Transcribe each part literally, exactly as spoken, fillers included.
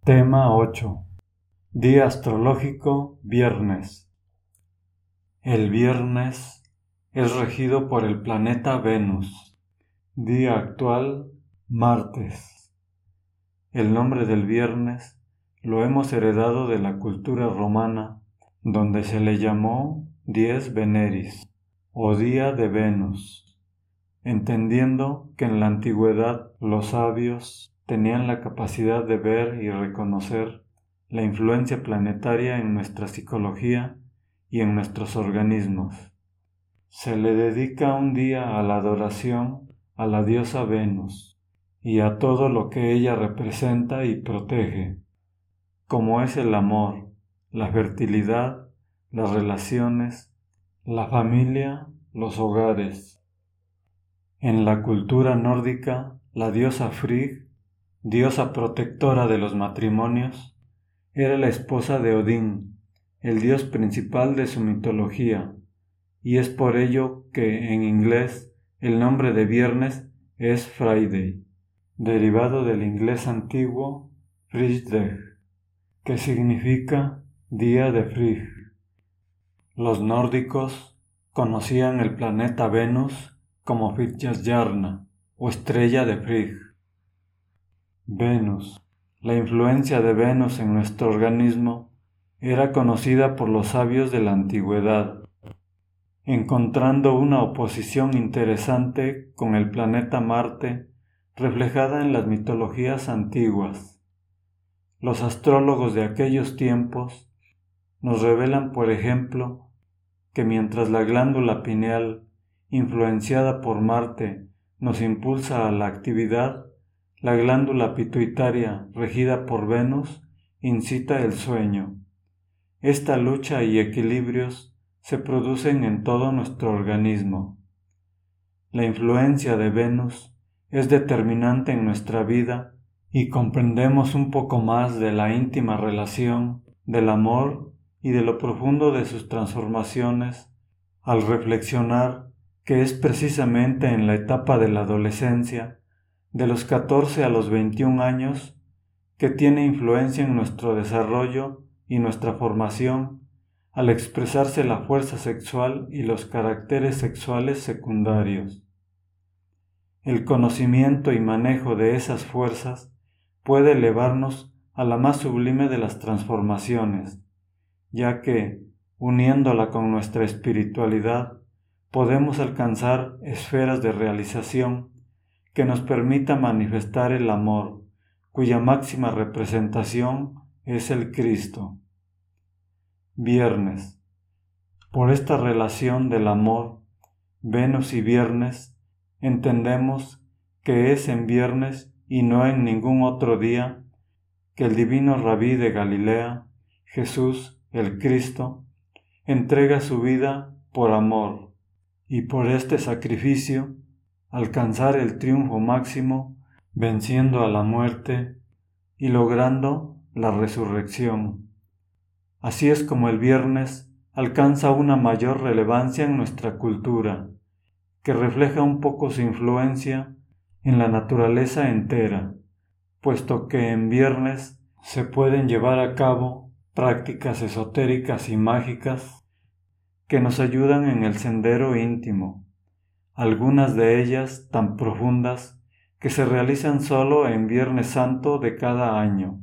Tema ocho. Día astrológico viernes. El viernes es regido por el planeta Venus. Día actual martes. El nombre del viernes lo hemos heredado de la cultura romana, donde se le llamó Dies Veneris o Día de Venus, entendiendo que en la antigüedad los sabios tenían la capacidad de ver y reconocer la influencia planetaria en nuestra psicología y en nuestros organismos. Se le dedica un día a la adoración a la diosa Venus y a todo lo que ella representa y protege, como es el amor, la fertilidad, las relaciones, la familia, los hogares. En la cultura nórdica, la diosa Frigg, diosa protectora de los matrimonios, era la esposa de Odín, el dios principal de su mitología, y es por ello que en inglés el nombre de viernes es Friday, derivado del inglés antiguo Friday, que significa día de Frigg. Los nórdicos conocían el planeta Venus como Fitjasjarna o estrella de Frigg. Venus. La influencia de Venus en nuestro organismo era conocida por los sabios de la antigüedad, encontrando una oposición interesante con el planeta Marte reflejada en las mitologías antiguas. Los astrólogos de aquellos tiempos nos revelan, por ejemplo, que mientras la glándula pineal, influenciada por Marte, nos impulsa a la actividad, la glándula pituitaria, regida por Venus, incita el sueño. Esta lucha y equilibrios se producen en todo nuestro organismo. La influencia de Venus es determinante en nuestra vida y comprendemos un poco más de la íntima relación del amor y de lo profundo de sus transformaciones al reflexionar que es precisamente en la etapa de la adolescencia, de los catorce a los veintiún años, que tiene influencia en nuestro desarrollo y nuestra formación al expresarse la fuerza sexual y los caracteres sexuales secundarios. El conocimiento y manejo de esas fuerzas puede elevarnos a la más sublime de las transformaciones, ya que, uniéndola con nuestra espiritualidad, podemos alcanzar esferas de realización que nos permita manifestar el amor, cuya máxima representación es el Cristo. Viernes. Por esta relación del amor, Venus y viernes, entendemos que es en viernes y no en ningún otro día que el divino Rabí de Galilea, Jesús, el Cristo, entrega su vida por amor, y por este sacrificio alcanzar el triunfo máximo, venciendo a la muerte y logrando la resurrección. Así es como el viernes alcanza una mayor relevancia en nuestra cultura, que refleja un poco su influencia en la naturaleza entera, puesto que en viernes se pueden llevar a cabo prácticas esotéricas y mágicas que nos ayudan en el sendero íntimo, algunas de ellas tan profundas que se realizan solo en Viernes Santo de cada año.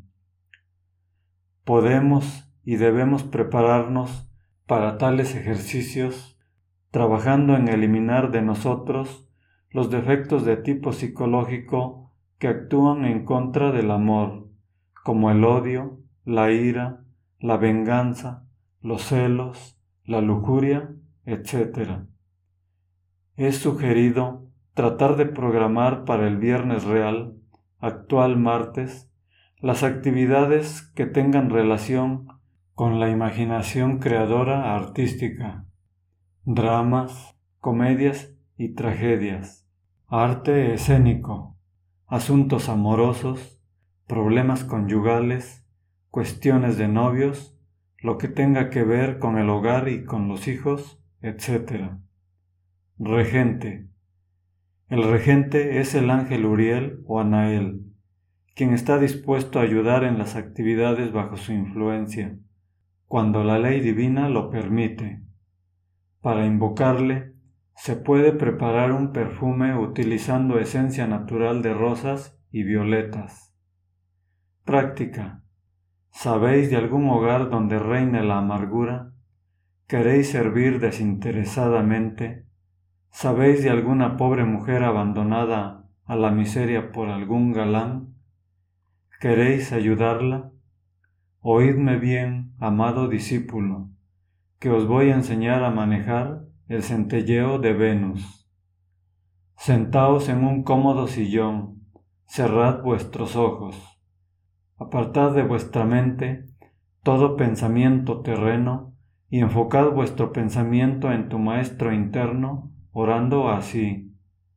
Podemos y debemos prepararnos para tales ejercicios, trabajando en eliminar de nosotros los defectos de tipo psicológico que actúan en contra del amor, como el odio, la ira, la venganza, los celos, la lujuria, etcétera. Es sugerido tratar de programar para el viernes real, actual martes, las actividades que tengan relación con la imaginación creadora artística, dramas, comedias y tragedias, arte escénico, asuntos amorosos, problemas conyugales, cuestiones de novios, lo que tenga que ver con el hogar y con los hijos, etcétera. Regente. El regente es el ángel Uriel o Anael, quien está dispuesto a ayudar en las actividades bajo su influencia, cuando la ley divina lo permite. Para invocarle, se puede preparar un perfume utilizando esencia natural de rosas y violetas. Práctica. ¿Sabéis de algún hogar donde reine la amargura? ¿Queréis servir desinteresadamente? ¿Sabéis de alguna pobre mujer abandonada a la miseria por algún galán? ¿Queréis ayudarla? Oídme bien, amado discípulo, que os voy a enseñar a manejar el centelleo de Venus. Sentaos en un cómodo sillón, cerrad vuestros ojos. Apartad de vuestra mente todo pensamiento terreno y enfocad vuestro pensamiento en tu Maestro interno, orando así.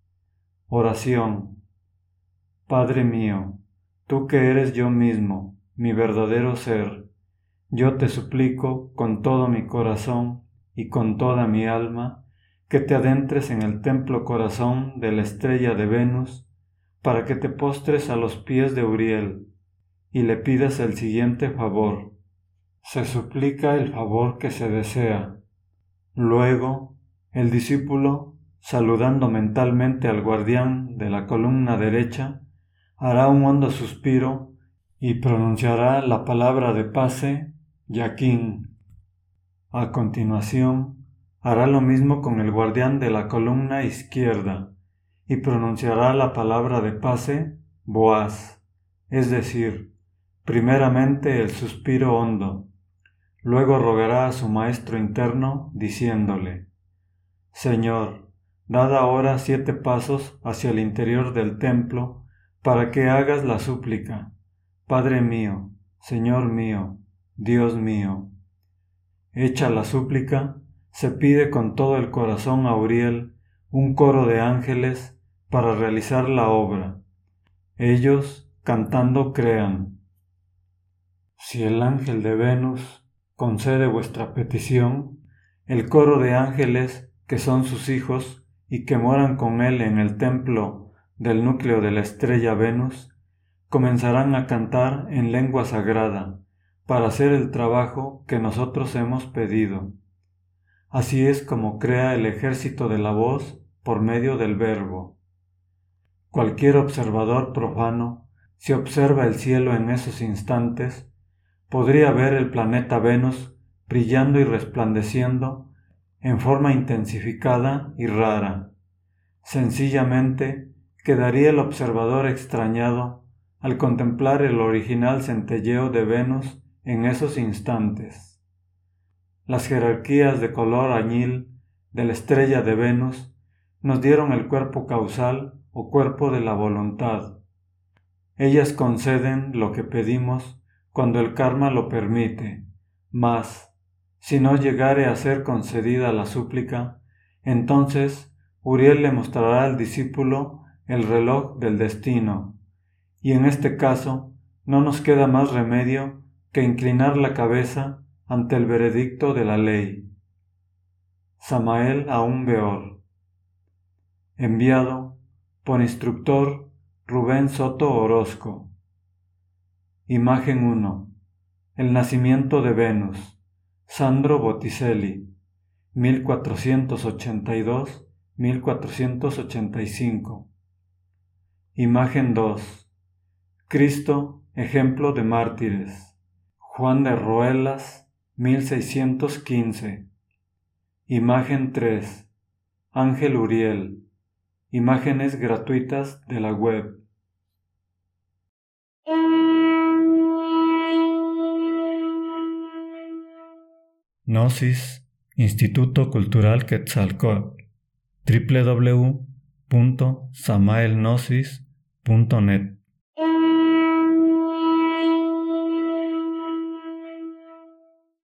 Oración. Padre mío, tú que eres yo mismo, mi verdadero ser, yo te suplico con todo mi corazón y con toda mi alma que te adentres en el templo corazón de la estrella de Venus para que te postres a los pies de Uriel y le pidas el siguiente favor. Se suplica el favor que se desea. Luego, el discípulo, saludando mentalmente al guardián de la columna derecha, hará un hondo suspiro y pronunciará la palabra de pase, Yaquín. A continuación, hará lo mismo con el guardián de la columna izquierda y pronunciará la palabra de pase, Boaz, es decir, primeramente el suspiro hondo. Luego rogará a su maestro interno, diciéndole: Señor, dad ahora siete pasos hacia el interior del templo para que hagas la súplica. Padre mío, Señor mío, Dios mío. Hecha la súplica, se pide con todo el corazón a Uriel un coro de ángeles para realizar la obra. Ellos, cantando, crean. Si el ángel de Venus concede vuestra petición, el coro de ángeles, que son sus hijos y que moran con él en el templo del núcleo de la estrella Venus, comenzarán a cantar en lengua sagrada para hacer el trabajo que nosotros hemos pedido. Así es como crea el ejército de la voz por medio del verbo. Cualquier observador profano, si observa el cielo en esos instantes, podría ver el planeta Venus brillando y resplandeciendo en forma intensificada y rara. Sencillamente, quedaría el observador extrañado al contemplar el original centelleo de Venus en esos instantes. Las jerarquías de color añil de la estrella de Venus nos dieron el cuerpo causal o cuerpo de la voluntad. Ellas conceden lo que pedimos cuando el karma lo permite, mas, si no llegare a ser concedida la súplica, entonces Uriel le mostrará al discípulo el reloj del destino, y en este caso no nos queda más remedio que inclinar la cabeza ante el veredicto de la ley. Samael Aún Beor. Enviado por instructor Rubén Soto Orozco. Imagen uno. El nacimiento de Venus. Sandro Botticelli. mil cuatrocientos ochenta y dos a mil cuatrocientos ochenta y cinco. Imagen dos. Cristo, ejemplo de mártires. Juan de Roelas, mil seiscientos quince. Imagen tres. Ángel Uriel. Imágenes gratuitas de la web. Gnosis, Instituto Cultural Quetzalcóatl, doble u doble u doble u punto samael gnosis punto net.